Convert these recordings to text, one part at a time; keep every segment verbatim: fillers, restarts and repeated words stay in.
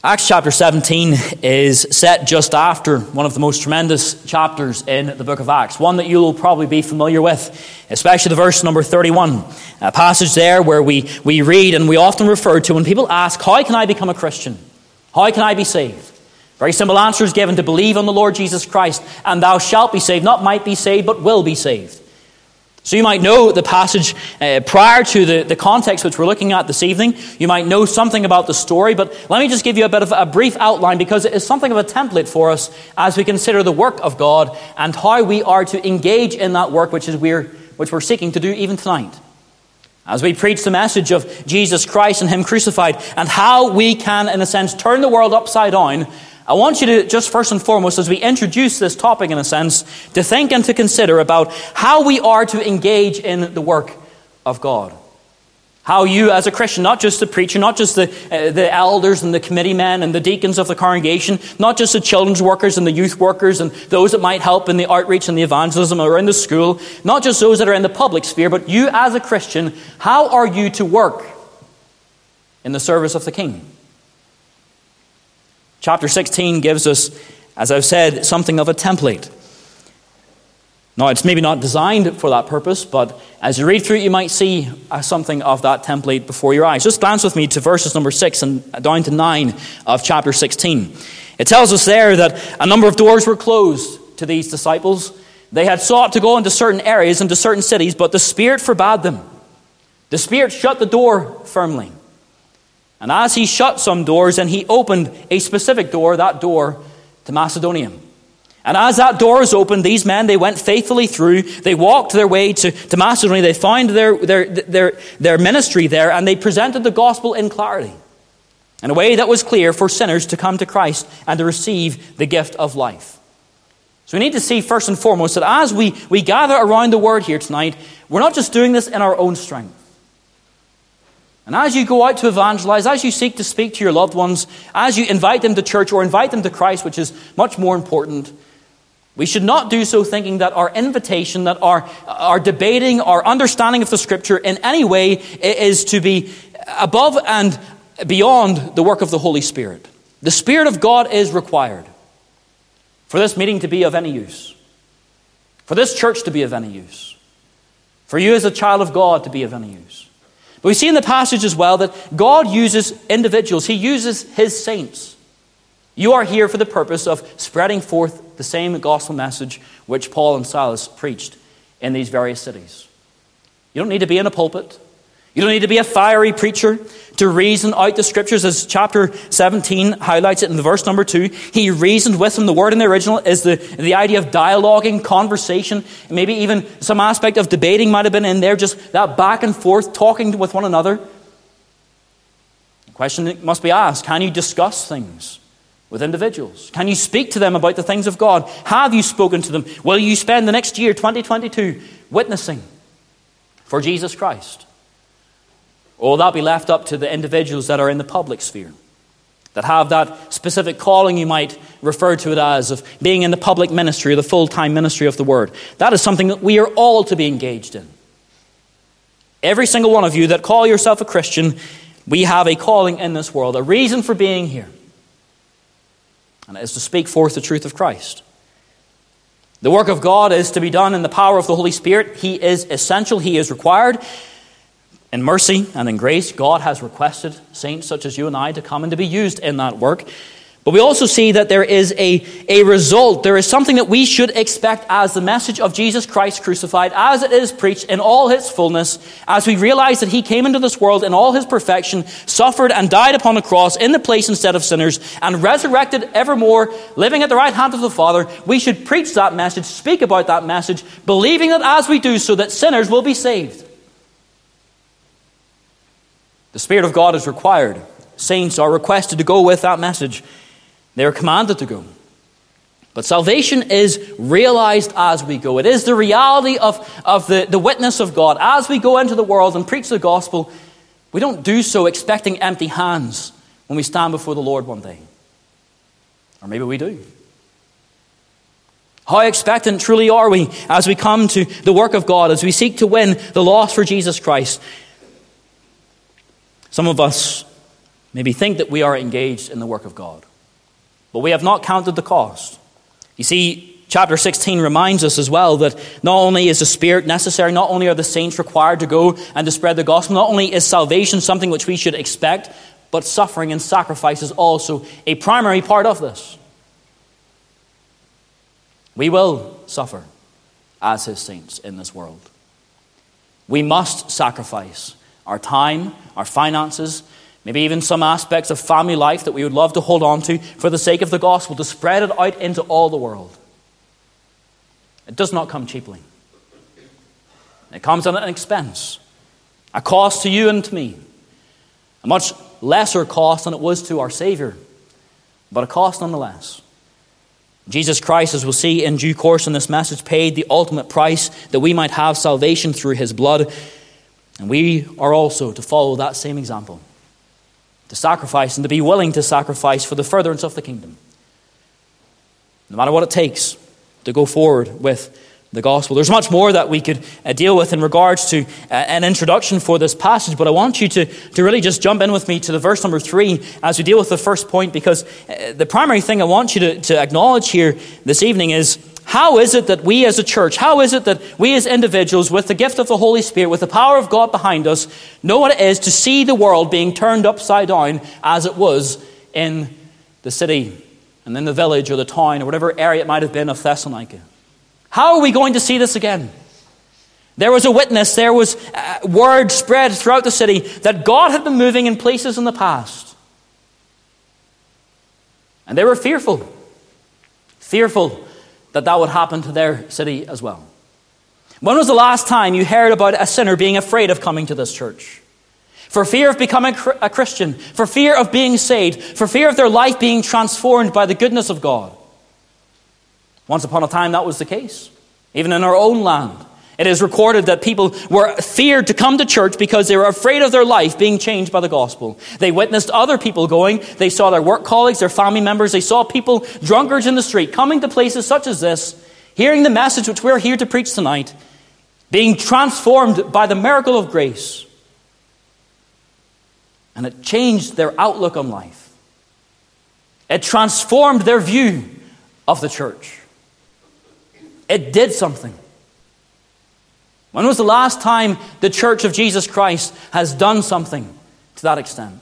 Acts chapter seventeen is set just after one of the most tremendous chapters in the book of Acts, one that you'll probably be familiar with, especially the verse number thirty-one, a passage there where we, we read and we often refer to when people ask, how can I become a Christian? How can I be saved? Very simple answer is given: to believe on the Lord Jesus Christ, and thou shalt be saved. Not might be saved, but will be saved. So you might know the passage uh, prior to the, the context which we're looking at this evening. You might know something about the story, but let me just give you a bit of a brief outline, because it is something of a template for us as we consider the work of God and how we are to engage in that work which is we're, which we're seeking to do even tonight. As we preach the message of Jesus Christ and Him crucified, and how we can, in a sense, turn the world upside down, I want you to just first and foremost, as we introduce this topic in a sense, to think and to consider about how we are to engage in the work of God. How you as a Christian, not just the preacher, not just the, uh, the elders and the committee men and the deacons of the congregation, not just the children's workers and the youth workers and those that might help in the outreach and the evangelism or in the school, not just those that are in the public sphere, but you as a Christian, how are you to work in the service of the King? Chapter sixteen gives us, as I've said, something of a template. Now, it's maybe not designed for that purpose, but as you read through it, you might see something of that template before your eyes. Just glance with me to verses number six and down to nine of chapter sixteen. It tells us there that a number of doors were closed to these disciples. They had sought to go into certain areas, into certain cities, but the Spirit forbade them. The Spirit shut the door firmly. And as He shut some doors, and He opened a specific door, that door to Macedonia. And as that door was opened, these men, they went faithfully through. They walked their way to, to Macedonia. They found their, their, their, their ministry there, and they presented the gospel in clarity, in a way that was clear for sinners to come to Christ and to receive the gift of life. So we need to see first and foremost that as we, we gather around the Word here tonight, we're not just doing this in our own strength. And as you go out to evangelize, as you seek to speak to your loved ones, as you invite them to church or invite them to Christ, which is much more important, we should not do so thinking that our invitation, that our, our debating, our understanding of the Scripture in any way is to be above and beyond the work of the Holy Spirit. The Spirit of God is required for this meeting to be of any use, for this church to be of any use, for you as a child of God to be of any use. But we see in the passage as well that God uses individuals. He uses His saints. You are here for the purpose of spreading forth the same gospel message which Paul and Silas preached in these various cities. You don't need to be in a pulpit. You don't need to be a fiery preacher to reason out the Scriptures, as chapter seventeen highlights it in the verse number two. He reasoned with them. The word in the original is the, the idea of dialoguing, conversation. Maybe even some aspect of debating might have been in there, just that back and forth, talking with one another. The question must be asked, can you discuss things with individuals? Can you speak to them about the things of God? Have you spoken to them? Will you spend the next year, twenty twenty-two, witnessing for Jesus Christ? Or will that be left up to the individuals that are in the public sphere, that have that specific calling, you might refer to it as, of being in the public ministry or the full-time ministry of the Word? That is something that we are all to be engaged in. Every single one of you that call yourself a Christian, we have a calling in this world, a reason for being here. And it is to speak forth the truth of Christ. The work of God is to be done in the power of the Holy Spirit. He is essential. He is required. In mercy and in grace, God has requested saints such as you and I to come and to be used in that work. But we also see that there is a, a result. There is something that we should expect as the message of Jesus Christ crucified, as it is preached in all His fullness, as we realize that He came into this world in all His perfection, suffered and died upon the cross in the place instead of sinners, and resurrected evermore, living at the right hand of the Father. We should preach that message, speak about that message, believing that as we do so, that sinners will be saved. The Spirit of God is required. Saints are requested to go with that message. They are commanded to go. But salvation is realized as we go. It is the reality of, of the, the witness of God. As we go into the world and preach the gospel, we don't do so expecting empty hands when we stand before the Lord one day. Or maybe we do. How expectant truly are we as we come to the work of God, as we seek to win the lost for Jesus Christ? Some of us maybe think that we are engaged in the work of God, but we have not counted the cost. You see, chapter sixteen reminds us as well that not only is the Spirit necessary, not only are the saints required to go and to spread the gospel, not only is salvation something which we should expect, but suffering and sacrifice is also a primary part of this. We will suffer as his saints in this world. We must sacrifice our time, our finances, maybe even some aspects of family life that we would love to hold on to for the sake of the gospel, to spread it out into all the world. It does not come cheaply. It comes at an expense, a cost to you and to me, a much lesser cost than it was to our Savior, but a cost nonetheless. Jesus Christ, as we'll see in due course in this message, paid the ultimate price that we might have salvation through his blood. And we are also to follow that same example, to sacrifice and to be willing to sacrifice for the furtherance of the kingdom, no matter what it takes to go forward with the gospel. There's much more that we could uh, deal with in regards to uh, an introduction for this passage, but I want you to, to really just jump in with me to the verse number three as we deal with the first point, because uh, the primary thing I want you to, to acknowledge here this evening is, how is it that we as a church, how is it that we as individuals with the gift of the Holy Spirit, with the power of God behind us, know what it is to see the world being turned upside down as it was in the city and in the village or the town or whatever area it might have been of Thessalonica? How are we going to see this again? There was a witness, there was a word spread throughout the city that God had been moving in places in the past. And they were fearful. Fearful that that would happen to their city as well. When was the last time you heard about a sinner being afraid of coming to this church? For fear of becoming a Christian, for fear of being saved, for fear of their life being transformed by the goodness of God. Once upon a time, that was the case. Even in our own land, it is recorded that people were feared to come to church because they were afraid of their life being changed by the gospel. They witnessed other people going. They saw their work colleagues, their family members. They saw people, drunkards in the street, coming to places such as this, hearing the message which we're here to preach tonight, being transformed by the miracle of grace. And it changed their outlook on life. It transformed their view of the church. It did something. When was the last time the Church of Jesus Christ has done something to that extent?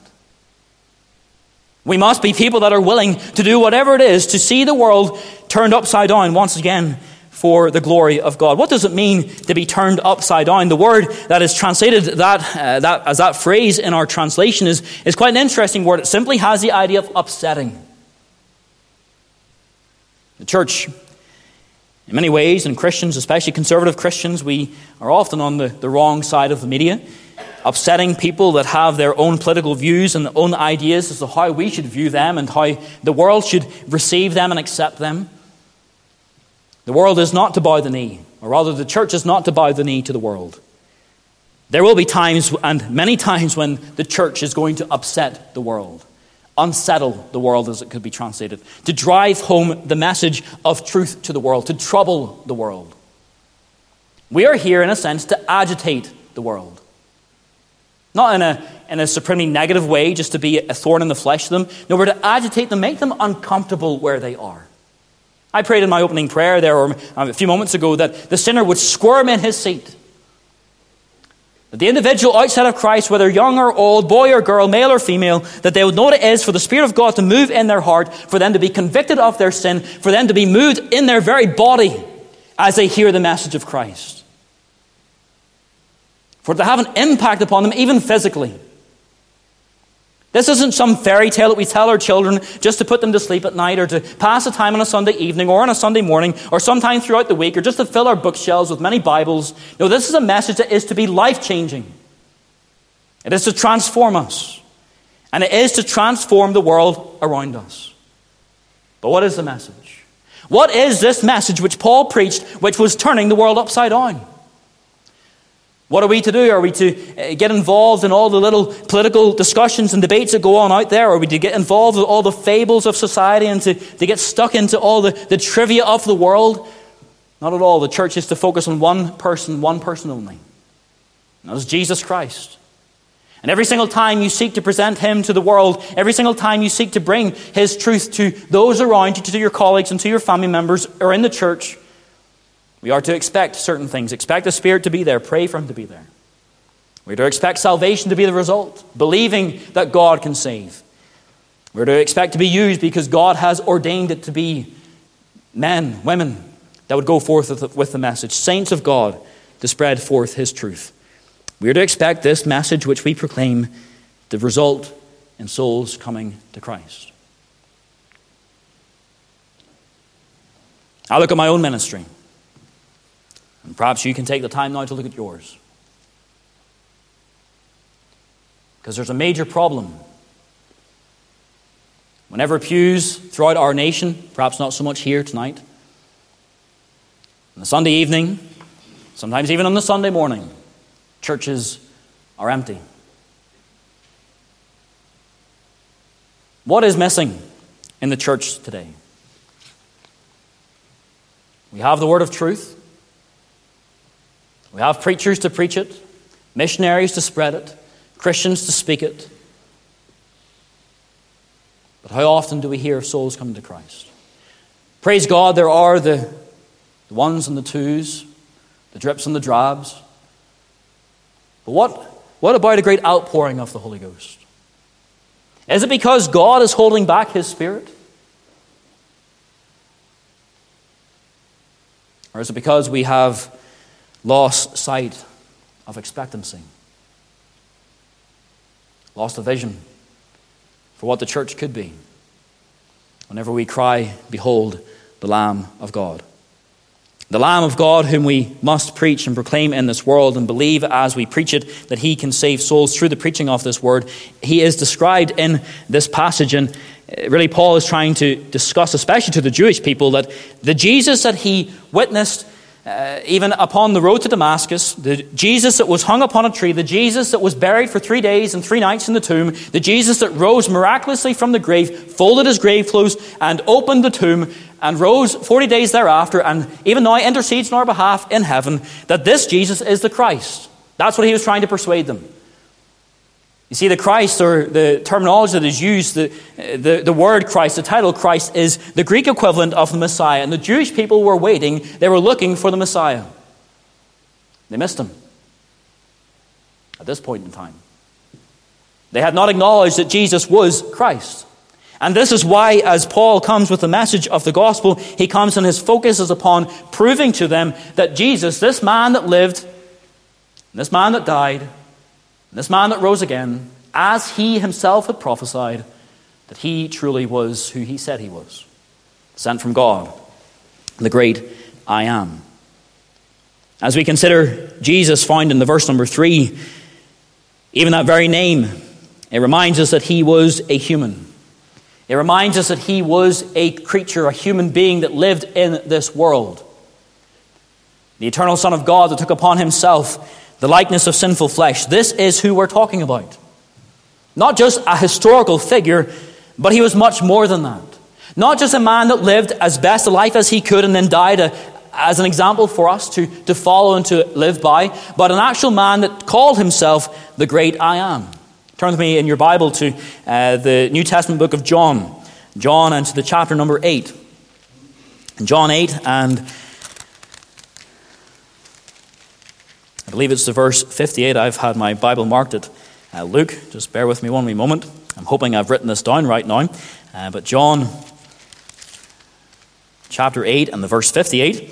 We must be people that are willing to do whatever it is to see the world turned upside down once again for the glory of God. What does it mean to be turned upside down? The word that is translated that, uh, that as that phrase in our translation is, is quite an interesting word. It simply has the idea of upsetting. The church, in many ways, and Christians, especially conservative Christians, we are often on the, the wrong side of the media, upsetting people that have their own political views and their own ideas as to how we should view them and how the world should receive them and accept them. The world is not to bow the knee, or rather the church is not to bow the knee to the world. There will be times, and many times, when the church is going to upset the world. Unsettle the world, as it could be translated, to drive home the message of truth to the world, to trouble the world. We are here, in a sense, to agitate the world. Not in a, in a supremely negative way, just to be a thorn in the flesh to them. No, we're to agitate them, make them uncomfortable where they are. I prayed in my opening prayer there or a few moments ago that the sinner would squirm in his seat. That the individual outside of Christ, whether young or old, boy or girl, male or female, that they would know what it is for the Spirit of God to move in their heart, for them to be convicted of their sin, for them to be moved in their very body as they hear the message of Christ. For it to have an impact upon them, even physically. This isn't some fairy tale that we tell our children just to put them to sleep at night or to pass the time on a Sunday evening or on a Sunday morning or sometime throughout the week or just to fill our bookshelves with many Bibles. No, this is a message that is to be life-changing. It is to transform us. And it is to transform the world around us. But what is the message? What is this message which Paul preached, which was turning the world upside down? What are we to do? Are we to get involved in all the little political discussions and debates that go on out there? Are we to get involved with all the fables of society and to, to get stuck into all the, the trivia of the world? Not at all. The church is to focus on one person, one person only. And that is Jesus Christ. And every single time you seek to present him to the world, every single time you seek to bring his truth to those around you, to your colleagues and to your family members or in the church, we are to expect certain things. Expect the Spirit to be there. Pray for him to be there. We are to expect salvation to be the result, believing that God can save. We are to expect to be used because God has ordained it to be men, women that would go forth with the, with the message, saints of God, to spread forth his truth. We are to expect this message which we proclaim to result in souls coming to Christ. I look at my own ministry, and perhaps you can take the time now to look at yours. Because there's a major problem. Whenever pews throughout our nation, perhaps not so much here tonight, on the Sunday evening, sometimes even on the Sunday morning, churches are empty. What is missing in the church today? We have the word of truth. We have preachers to preach it, missionaries to spread it, Christians to speak it. But how often do we hear of souls coming to Christ? Praise God, there are the, the ones and the twos, the drips and the drabs. But what, what about a great outpouring of the Holy Ghost? Is it because God is holding back his Spirit? Or is it because we have lost sight of expectancy? Lost a vision for what the church could be whenever we cry, "Behold, the Lamb of God." The Lamb of God whom we must preach and proclaim in this world, and believe as we preach it that he can save souls through the preaching of this word. He is described in this passage, and really Paul is trying to discuss, especially to the Jewish people, that the Jesus that he witnessed uh, even upon the road to Damascus, the Jesus that was hung upon a tree, the Jesus that was buried for three days and three nights in the tomb, the Jesus that rose miraculously from the grave, folded his grave clothes and opened the tomb and rose forty days thereafter, and even now intercedes on our behalf in heaven, that this Jesus is the Christ. That's what he was trying to persuade them. You see, the Christ, or the terminology that is used, the, the, the word Christ, the title Christ, is the Greek equivalent of the Messiah. And the Jewish people were waiting, they were looking for the Messiah. They missed him at this point in time. They had not acknowledged that Jesus was Christ. And this is why, as Paul comes with the message of the gospel, he comes and his focus is upon proving to them that Jesus, this man that lived, this man that died, this man that rose again, as he himself had prophesied, that he truly was who he said he was, sent from God, the great I am. As we consider Jesus found in the verse number three, even that very name, it reminds us that he was a human. It reminds us that he was a creature, a human being that lived in this world. The eternal Son of God that took upon himself the likeness of sinful flesh. This is who we're talking about. Not just a historical figure, but he was much more than that. Not just a man that lived as best a life as he could and then died a, as an example for us to, to follow and to live by, but an actual man that called himself the great I am. Turn with me in your Bible to uh, the New Testament book of John. John, and to the chapter number eight. John eight, and I believe it's the verse fifty-eight. I've had my Bible marked at uh, Luke. Just bear with me one wee moment. I'm hoping I've written this down right now. Uh, but John chapter eight and the verse fifty-eight.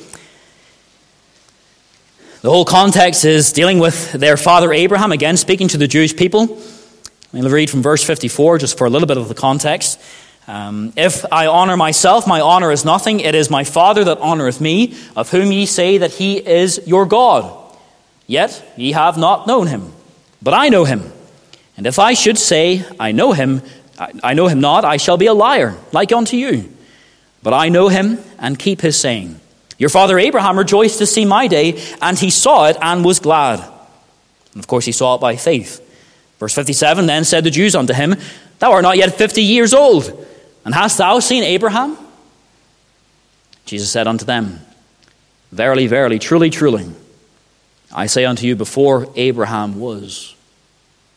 The whole context is dealing with their father Abraham, again speaking to the Jewish people. I'll read from verse fifty-four just for a little bit of the context. Um, if I honor myself, my honor is nothing. It is my Father that honoreth me, of whom ye say that he is your God. Yet ye have not known him, but I know him. And if I should say, I know him, I, I know him not, I shall be a liar, like unto you. But I know him, and keep his saying. Your father Abraham rejoiced to see my day, and he saw it, and was glad. And of course he saw it by faith. Verse fifty-seven, then said the Jews unto him, Thou art not yet fifty years old, and hast thou seen Abraham? Jesus said unto them, Verily, verily, truly, truly, I say unto you, before Abraham was,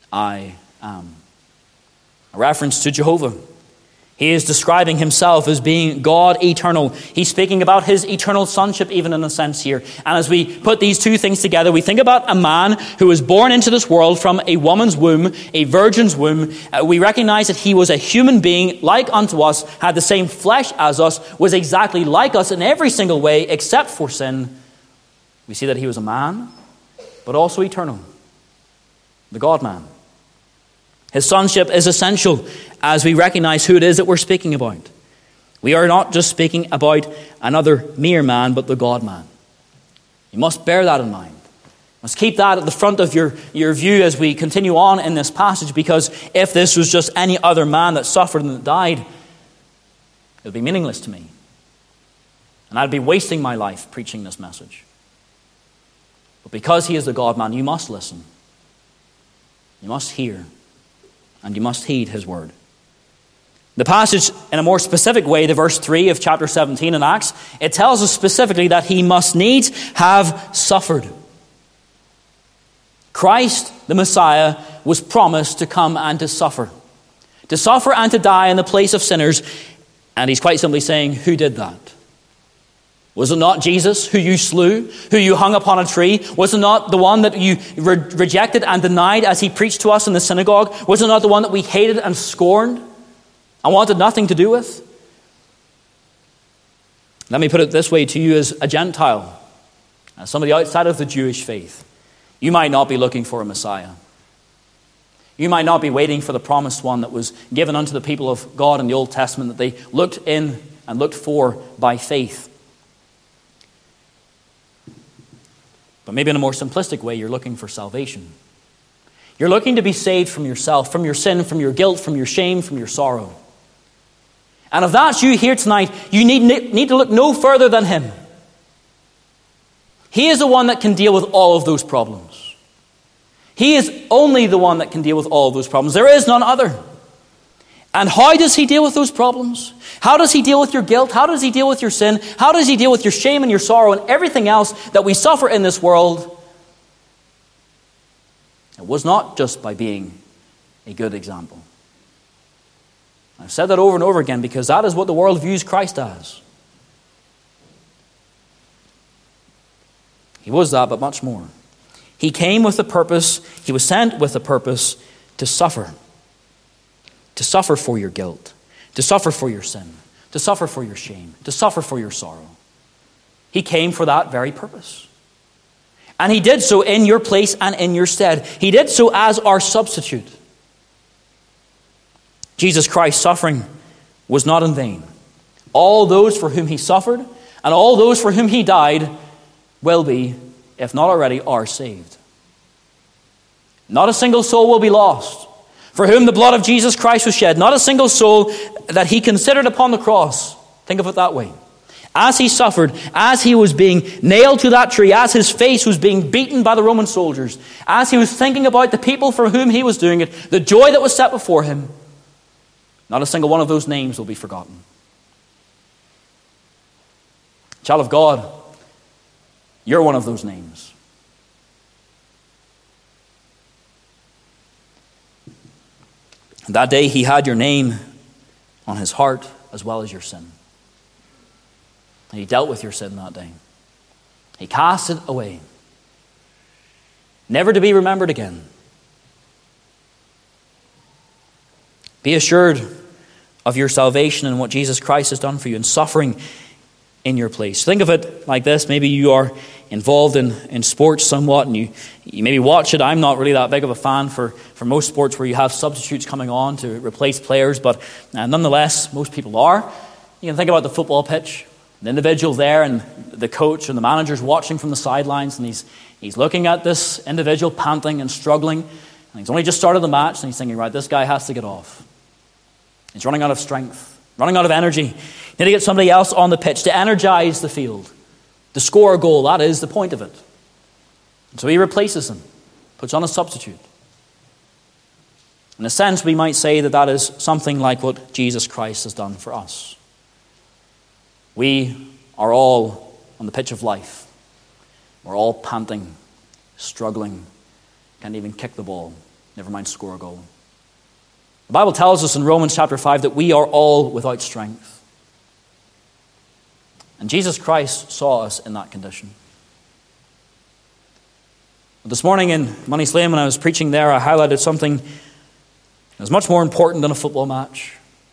I am. A reference to Jehovah. He is describing himself as being God eternal. He's speaking about his eternal sonship even in a sense here. And as we put these two things together, we think about a man who was born into this world from a woman's womb, a virgin's womb. Uh, we recognize that he was a human being like unto us, had the same flesh as us, was exactly like us in every single way except for sin. We see that he was a man, but also eternal. The God-man. His sonship is essential as we recognize who it is that we're speaking about. We are not just speaking about another mere man, but the God-man. You must bear that in mind. You must keep that at the front of your, your view as we continue on in this passage, because if this was just any other man that suffered and that died, it would be meaningless to me. And I'd be wasting my life preaching this message. But because he is the God-man, you must listen. You must hear. And you must heed his word. The passage, in a more specific way, the verse three of chapter seventeen in Acts, it tells us specifically that he must needs have suffered. Christ, the Messiah, was promised to come and to suffer. To suffer and to die in the place of sinners. And he's quite simply saying, who did that? Was it not Jesus who you slew, who you hung upon a tree? Was it not the one that you re- rejected and denied as he preached to us in the synagogue? Was it not the one that we hated and scorned and wanted nothing to do with? Let me put it this way to you as a Gentile, as somebody outside of the Jewish faith. You might not be looking for a Messiah. You might not be waiting for the promised one that was given unto the people of God in the Old Testament that they looked in and looked for by faith. But maybe in a more simplistic way, you're looking for salvation. You're looking to be saved from yourself, from your sin, from your guilt, from your shame, from your sorrow. And if that's you here tonight, you need, need to look no further than him. He is the one that can deal with all of those problems. He is only the one that can deal with all of those problems. There is none other. And how does he deal with those problems? How does he deal with your guilt? How does he deal with your sin? How does he deal with your shame and your sorrow and everything else that we suffer in this world? It was not just by being a good example. I've said that over and over again because that is what the world views Christ as. He was that, but much more. He came with a purpose. He was sent with a purpose to suffer. To suffer for your guilt, to suffer for your sin, to suffer for your shame, to suffer for your sorrow. He came for that very purpose. And he did so in your place and in your stead. He did so as our substitute. Jesus Christ's suffering was not in vain. All those for whom he suffered and all those for whom he died will be, if not already, are saved. Not a single soul will be lost. For whom the blood of Jesus Christ was shed, not a single soul that he considered upon the cross. Think of it that way. As he suffered, as he was being nailed to that tree, as his face was being beaten by the Roman soldiers, as he was thinking about the people for whom he was doing it, the joy that was set before him, not a single one of those names will be forgotten. Child of God, you're one of those names. That day he had your name on his heart as well as your sin. And he dealt with your sin that day. He cast it away, never to be remembered again. Be assured of your salvation and what Jesus Christ has done for you in suffering in your place. Think of it like this. Maybe you are involved in, in sports somewhat and you, you maybe watch it. I'm not really that big of a fan for, for most sports where you have substitutes coming on to replace players, but uh, nonetheless, most people are. You can think about the football pitch, the individual there and the coach and the manager's watching from the sidelines, and he's, he's looking at this individual panting and struggling, and he's only just started the match, and he's thinking, right, this guy has to get off. He's running out of strength, running out of energy. You need to get somebody else on the pitch to energize the field. To score a goal, that is the point of it. And so he replaces him, puts on a substitute. In a sense, we might say that that is something like what Jesus Christ has done for us. We are all on the pitch of life. We're all panting, struggling, can't even kick the ball, never mind score a goal. The Bible tells us in Romans chapter five that we are all without strength. And Jesus Christ saw us in that condition. This morning in Moneyslane, when I was preaching there, I highlighted something that is much more important than a football match.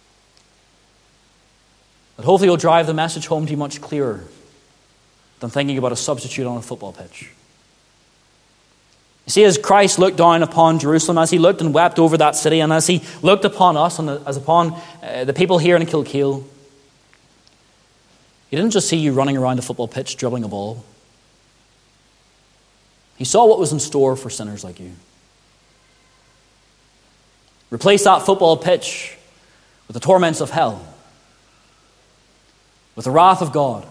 That hopefully will drive the message home to you much clearer than thinking about a substitute on a football pitch. You see, as Christ looked down upon Jerusalem, as he looked and wept over that city, and as he looked upon us and as upon uh, the people here in Kilkeel, he didn't just see you running around a football pitch dribbling a ball. He saw what was in store for sinners like you. Replace that football pitch with the torments of hell, with the wrath of God,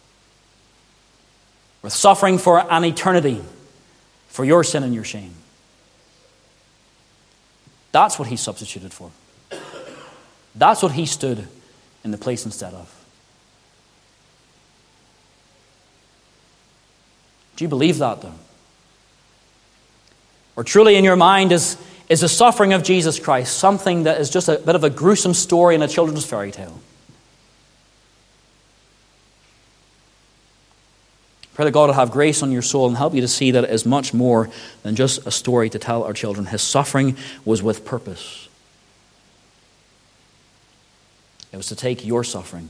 with suffering for an eternity for your sin and your shame. That's what he substituted for. That's what he stood in the place instead of. Do you believe that, though? Or truly in your mind is, is the suffering of Jesus Christ something that is just a bit of a gruesome story in a children's fairy tale? Pray that God will have grace on your soul and help you to see that it is much more than just a story to tell our children. His suffering was with purpose. It was to take your suffering,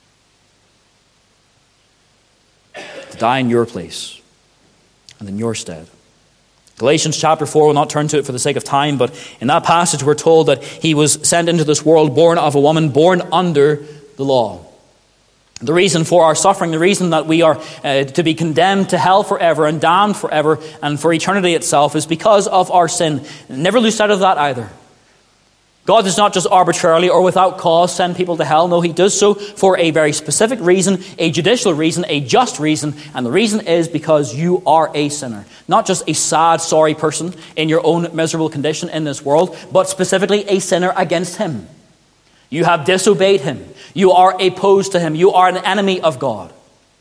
to die in your place and in your stead. Galatians chapter four, we'll not turn to it for the sake of time, but in that passage we're told that he was sent into this world born of a woman, born under the law. The reason for our suffering, the reason that we are uh, to be condemned to hell forever and damned forever and for eternity itself is because of our sin. Never lose sight of that either. God does not just arbitrarily or without cause send people to hell. No, he does so for a very specific reason, a judicial reason, a just reason. And the reason is because you are a sinner. Not just a sad, sorry person in your own miserable condition in this world, but specifically a sinner against him. You have disobeyed him. You are opposed to him. You are an enemy of God.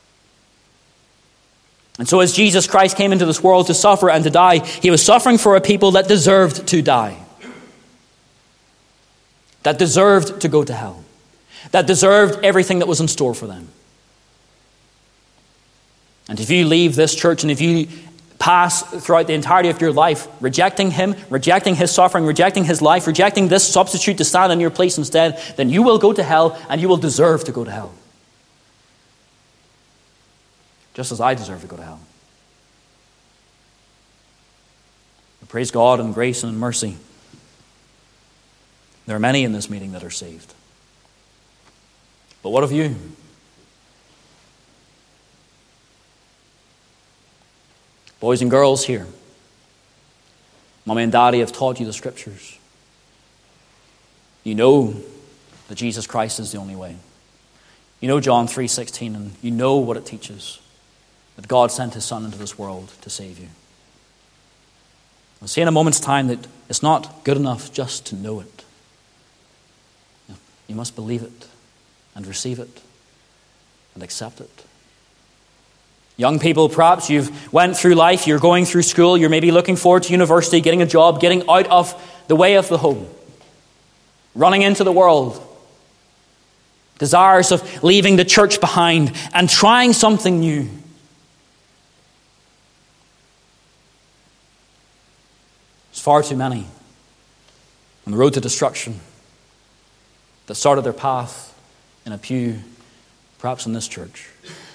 And so as Jesus Christ came into this world to suffer and to die, he was suffering for a people that deserved to die. That deserved to go to hell. That deserved everything that was in store for them. And if you leave this church and if you pass throughout the entirety of your life rejecting him, rejecting his suffering, rejecting his life, rejecting this substitute to stand in your place instead, then you will go to hell and you will deserve to go to hell. Just as I deserve to go to hell. But praise God in grace and in mercy. There are many in this meeting that are saved. But what of you? Boys and girls here, Mommy and Daddy have taught you the Scriptures. You know that Jesus Christ is the only way. You know John three sixteen, and you know what it teaches, that God sent his Son into this world to save you. I'll say in a moment's time that it's not good enough just to know it. You must believe it and receive it and accept it. Young people, perhaps you've went through life, you're going through school, you're maybe looking forward to university, getting a job, getting out of the way of the home, running into the world, desires of leaving the church behind and trying something new. There's far too many on the road to destruction that started their path in a pew, perhaps in this church.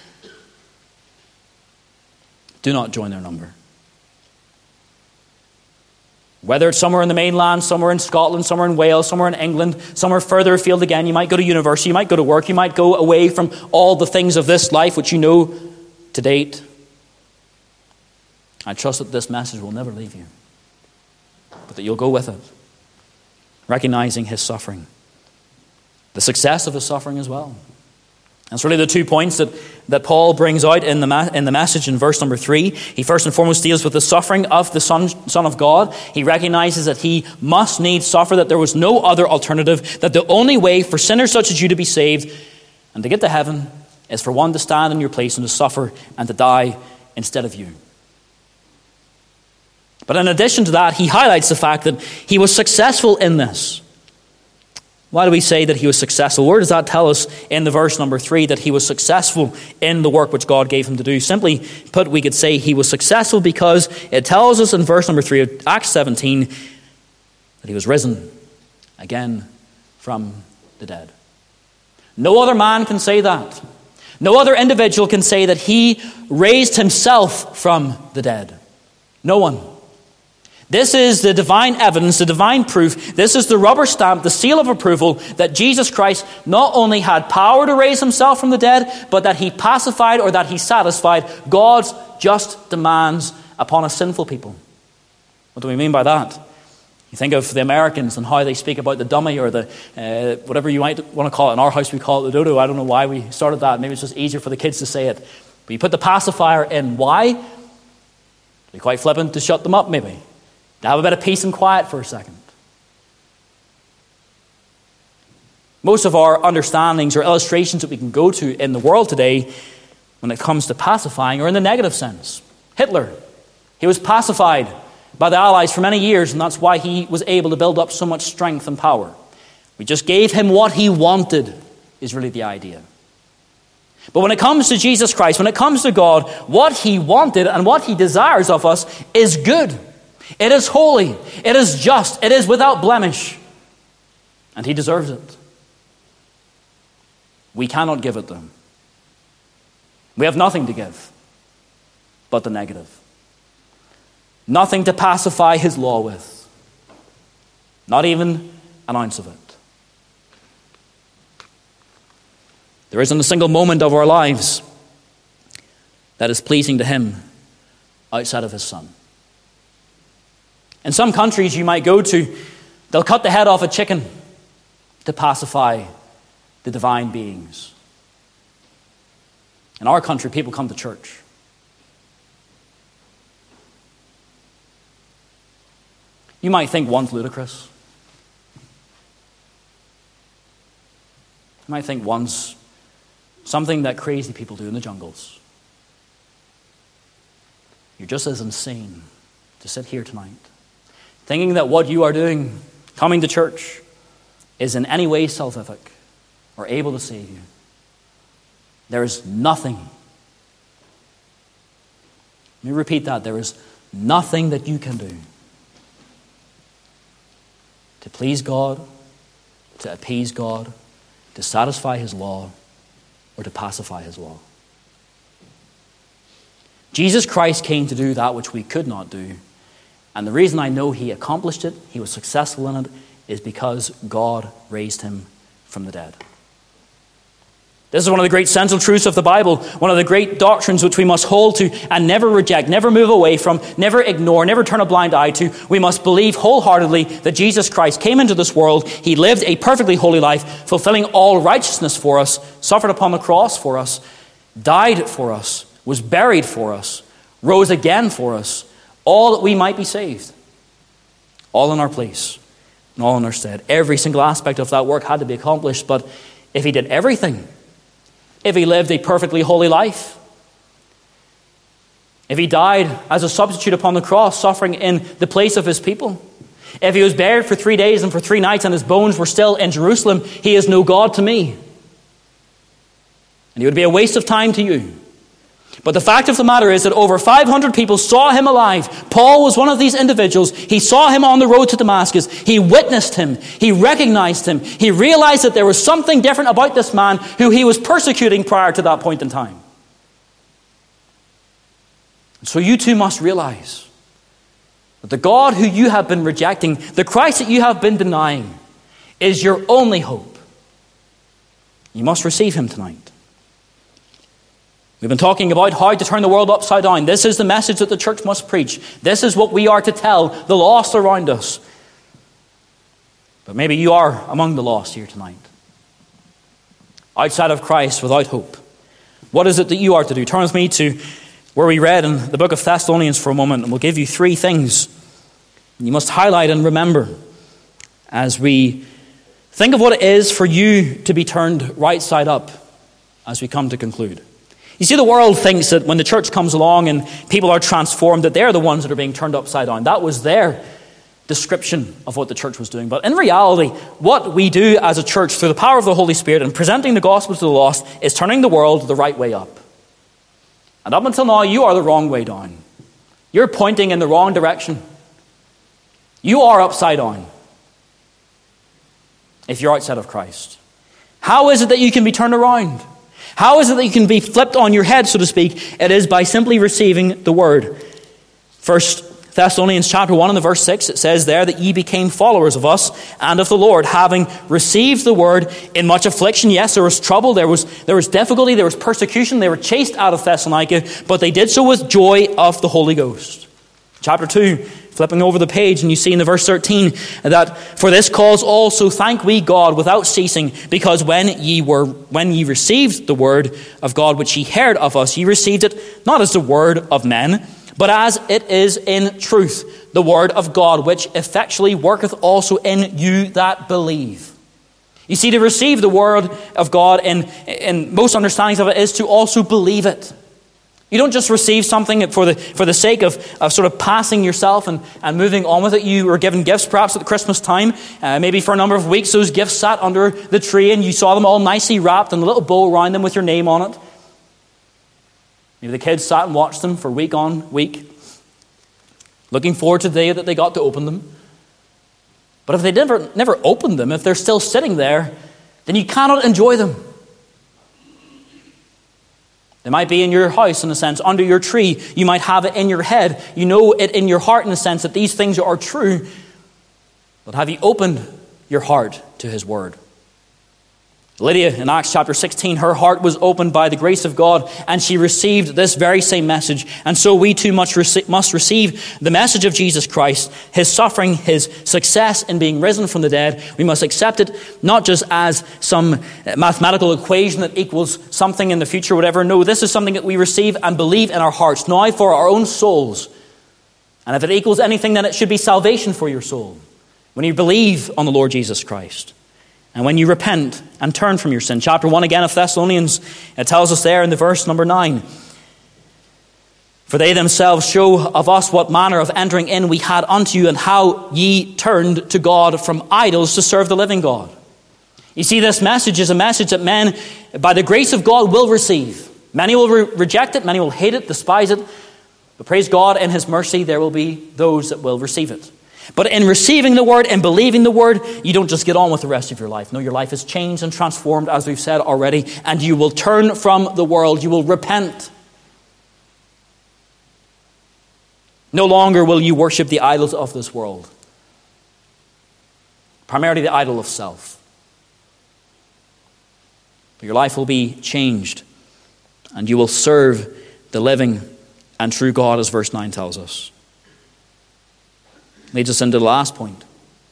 Do not join their number. Whether it's somewhere in the mainland, somewhere in Scotland, somewhere in Wales, somewhere in England, somewhere further afield again, you might go to university, you might go to work, you might go away from all the things of this life which you know to date. I trust that this message will never leave you, but that you'll go with it, recognizing his suffering, the success of his suffering as well. That's really the two points that, that Paul brings out in the ma- in the message in verse number three. He first and foremost deals with the suffering of the Son, Son of God. He recognizes that he must needs suffer, that there was no other alternative, that the only way for sinners such as you to be saved and to get to heaven is for one to stand in your place and to suffer and to die instead of you. But in addition to that, he highlights the fact that he was successful in this. Why do we say that he was successful? Where does that tell us in the verse number three that he was successful in the work which God gave him to do? Simply put, we could say he was successful because it tells us in verse number three of Acts seventeen that he was risen again from the dead. No other man can say that. No other individual can say that he raised himself from the dead. No one. This is the divine evidence, the divine proof. This is the rubber stamp, the seal of approval that Jesus Christ not only had power to raise himself from the dead, but that he pacified or that he satisfied God's just demands upon a sinful people. What do we mean by that? You think of the Americans and how they speak about the dummy or the uh, whatever you might want to call it. In our house we call it the dodo. I don't know why we started that. Maybe it's just easier for the kids to say it. But you put the pacifier in. Why? To be quite flippant, to shut them up maybe. To have a bit of peace and quiet for a second. Most of our understandings or illustrations that we can go to in the world today when it comes to pacifying are in the negative sense. Hitler, he was pacified by the Allies for many years, and that's why he was able to build up so much strength and power. We just gave him what he wanted, is really the idea. But when it comes to Jesus Christ, when it comes to God, what he wanted and what he desires of us is good. It is holy. It is just. It is without blemish. And he deserves it. We cannot give it to him. We have nothing to give but the negative. Nothing to pacify his law with. Not even an ounce of it. There isn't a single moment of our lives that is pleasing to him outside of his Son. In some countries you might go to, they'll cut the head off a chicken to pacify the divine beings. In our country, people come to church. You might think one's ludicrous. You might think one's something that crazy people do in the jungles. You're just as insane to sit here tonight, thinking that what you are doing, coming to church, is in any way salvific or able to save you. There is nothing. Let me repeat that. There is nothing that you can do to please God, to appease God, to satisfy his law, or to pacify his law. Jesus Christ came to do that which we could not do. And the reason I know he accomplished it, he was successful in it, is because God raised him from the dead. This is one of the great central truths of the Bible, one of the great doctrines which we must hold to and never reject, never move away from, never ignore, never turn a blind eye to. We must believe wholeheartedly that Jesus Christ came into this world, he lived a perfectly holy life, fulfilling all righteousness for us, suffered upon the cross for us, died for us, was buried for us, rose again for us, all that we might be saved. All in our place, and all in our stead. Every single aspect of that work had to be accomplished, but if he did everything, if he lived a perfectly holy life, if he died as a substitute upon the cross, suffering in the place of his people, if he was buried for three days and for three nights and his bones were still in Jerusalem, he is no God to me. And he would be a waste of time to you. But the fact of the matter is that over five hundred people saw him alive. Paul was one of these individuals. He saw him on the road to Damascus. He witnessed him. He recognized him. He realized that there was something different about this man who he was persecuting prior to that point in time. And so you too must realize that the God who you have been rejecting, the Christ that you have been denying, is your only hope. You must receive him tonight. We've been talking about how to turn the world upside down. This is the message that the church must preach. This is what we are to tell the lost around us. But maybe you are among the lost here tonight. Outside of Christ, without hope. What is it that you are to do? Turn with me to where we read in the book of Thessalonians for a moment, and we'll give you three things you must highlight and remember as we think of what it is for you to be turned right side up as we come to conclude. You see, the world thinks that when the church comes along and people are transformed, that they're the ones that are being turned upside down. That was their description of what the church was doing. But in reality, what we do as a church through the power of the Holy Spirit and presenting the gospel to the lost is turning the world the right way up. And up until now, you are the wrong way down. You're pointing in the wrong direction. You are upside down if you're outside of Christ. How is it that you can be turned around? How is it that you can be flipped on your head, so to speak? It is by simply receiving the word. First Thessalonians chapter one and the verse six, it says there that ye became followers of us and of the Lord, having received the word in much affliction. Yes, there was trouble, there was, there was difficulty, there was persecution. They were chased out of Thessalonica, but they did so with joy of the Holy Ghost. Chapter two, flipping over the page, and you see in the verse thirteen that for this cause also thank we God without ceasing, because when ye were when ye received the word of God which ye heard of us, ye received it not as the word of men, but as it is in truth, the word of God, which effectually worketh also in you that believe. You see, to receive the word of God in, in most understandings of it is to also believe it. You don't just receive something for the for the sake of, of sort of passing yourself and, and moving on with it. You were given gifts perhaps at the Christmas time. Uh, maybe for a number of weeks those gifts sat under the tree and you saw them all nicely wrapped and a little bow around them with your name on it. Maybe the kids sat and watched them for week on week, looking forward to the day that they got to open them. But if they never, never opened them, if they're still sitting there, then you cannot enjoy them. They might be in your house, in a sense, under your tree. You might have it in your head. You know it in your heart, in a sense, that these things are true. But have you opened your heart to his word? Lydia, in Acts chapter sixteen, her heart was opened by the grace of God, and she received this very same message. And so we too must receive the message of Jesus Christ, his suffering, his success in being risen from the dead. We must accept it not just as some mathematical equation that equals something in the future, whatever. No, this is something that we receive and believe in our hearts, now for our own souls. And if it equals anything, then it should be salvation for your soul when you believe on the Lord Jesus Christ. And when you repent and turn from your sin. Chapter one again of Thessalonians, it tells us there in the verse number nine. For they themselves show of us what manner of entering in we had unto you, and how ye turned to God from idols to serve the living God. You see, this message is a message that men, by the grace of God, will receive. Many will re- reject it, many will hate it, despise it. But praise God, in his mercy, there will be those that will receive it. But in receiving the word and believing the word, you don't just get on with the rest of your life. No, your life is changed and transformed, as we've said already, and you will turn from the world. You will repent. No longer will you worship the idols of this world, primarily the idol of self. But your life will be changed, and you will serve the living and true God, as verse nine tells us. Leads us into the last point.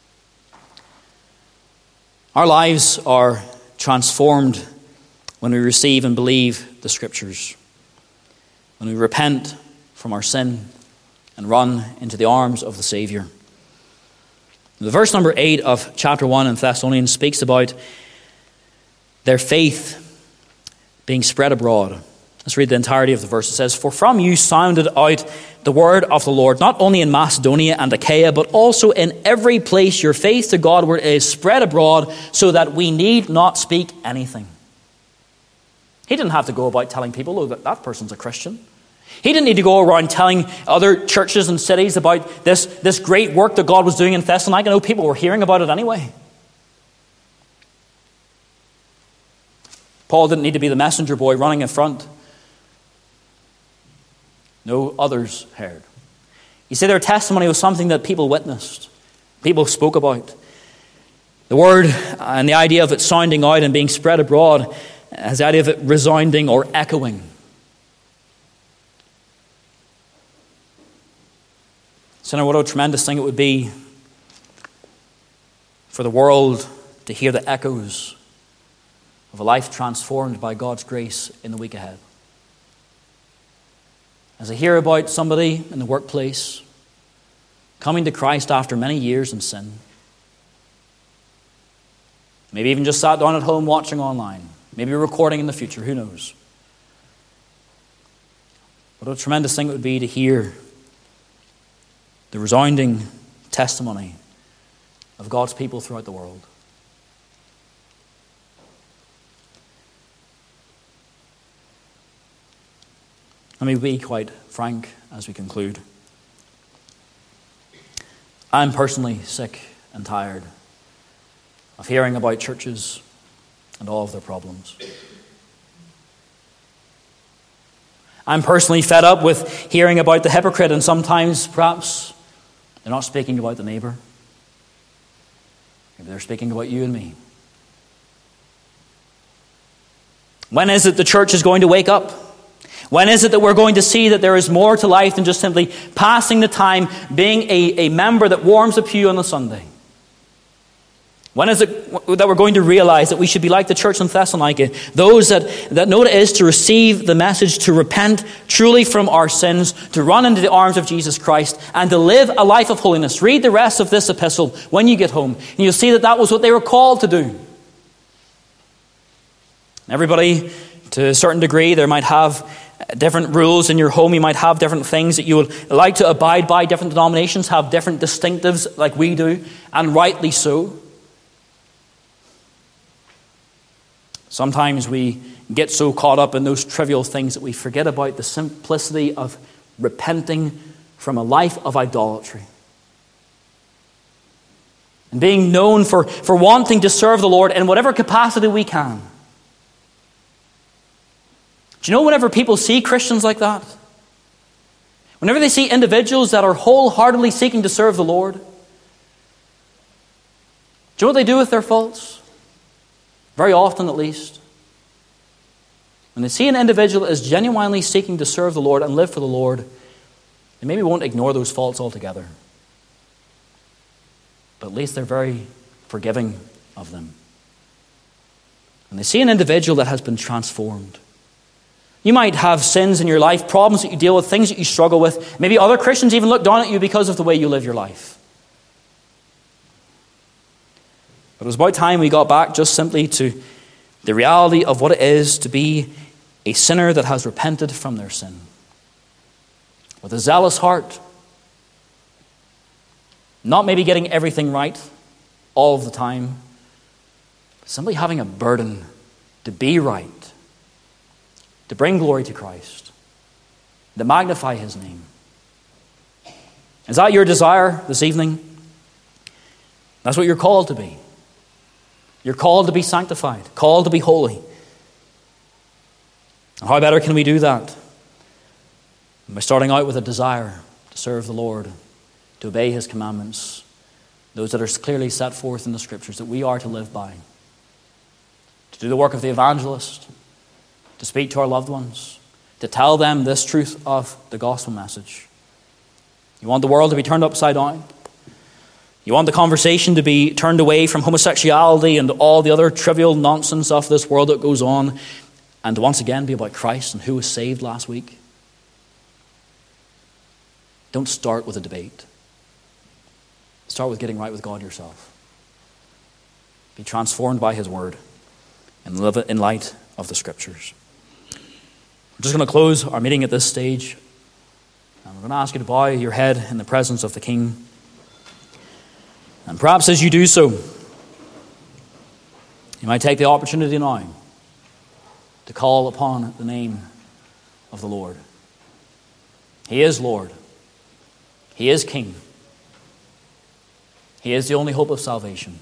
Our lives are transformed when we receive and believe the Scriptures. When we repent from our sin and run into the arms of the Savior. The verse number eight of chapter one in Thessalonians speaks about their faith being spread abroad. Let's read the entirety of the verse. It says, For from you sounded out the word of the Lord, not only in Macedonia and Achaia, but also in every place your faith to Godward is spread abroad, so that we need not speak anything. He didn't have to go about telling people, oh, that, that person's a Christian. He didn't need to go around telling other churches and cities about this, this great work that God was doing in Thessalonica. I know people were hearing about it anyway. Paul didn't need to be the messenger boy running in front. No, others heard. You see, their testimony was something that people witnessed. People spoke about. The word and the idea of it sounding out and being spread abroad has the idea of it resounding or echoing. So now what a tremendous thing it would be for the world to hear the echoes of a life transformed by God's grace in the week ahead. As I hear about somebody in the workplace coming to Christ after many years in sin, maybe even just sat down at home watching online, maybe recording in the future, who knows? What a tremendous thing it would be to hear the resounding testimony of God's people throughout the world. Let me be quite frank as we conclude. I'm personally sick and tired of hearing about churches and all of their problems. I'm personally fed up with hearing about the hypocrite, and sometimes perhaps they're not speaking about the neighbor. Maybe they're speaking about you and me. When is it the church is going to wake up? When is it that we're going to see that there is more to life than just simply passing the time, being a, a member that warms a pew on a Sunday? When is it that we're going to realize that we should be like the church in Thessalonica, those that, that know what it is to receive the message, to repent truly from our sins, to run into the arms of Jesus Christ, and to live a life of holiness? Read the rest of this epistle when you get home, and you'll see that that was what they were called to do. Everybody, to a certain degree, there might have different rules in your home. You might have different things that you would like to abide by. Different denominations have different distinctives like we do, and rightly so. Sometimes we get so caught up in those trivial things that we forget about the simplicity of repenting from a life of idolatry. And being known for, for wanting to serve the Lord in whatever capacity we can. Do you know, whenever people see Christians like that, whenever they see individuals that are wholeheartedly seeking to serve the Lord, do you know what they do with their faults? Very often, at least. When they see an individual that is genuinely seeking to serve the Lord and live for the Lord, they maybe won't ignore those faults altogether. But at least they're very forgiving of them. When they see an individual that has been transformed, you might have sins in your life, problems that you deal with, things that you struggle with. Maybe other Christians even look down at you because of the way you live your life. But it was about time we got back just simply to the reality of what it is to be a sinner that has repented from their sin. With a zealous heart. Not maybe getting everything right all of the time. But simply having a burden to be right. To bring glory to Christ. To magnify His name. Is that your desire this evening? That's what you're called to be. You're called to be sanctified, called to be holy. And how better can we do that? By starting out with a desire to serve the Lord, to obey His commandments, those that are clearly set forth in the Scriptures that we are to live by. To do the work of the evangelist, to speak to our loved ones, to tell them this truth of the gospel message. You want the world to be turned upside down? You want the conversation to be turned away from homosexuality and all the other trivial nonsense of this world that goes on, and to once again be about Christ and who was saved last week? Don't start with a debate. Start with getting right with God yourself. Be transformed by His word and live it in light of the Scriptures. We're just going to close our meeting at this stage, and we're going to ask you to bow your head in the presence of the King. And perhaps as you do so, you might take the opportunity now to call upon the name of the Lord. He is Lord. He is King. He is the only hope of salvation.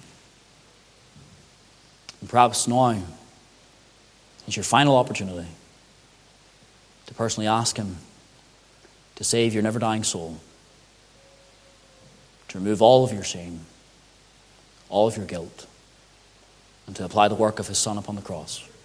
And perhaps now is your final opportunity to personally ask Him to save your never-dying soul, to remove all of your shame, all of your guilt, and to apply the work of His Son upon the cross.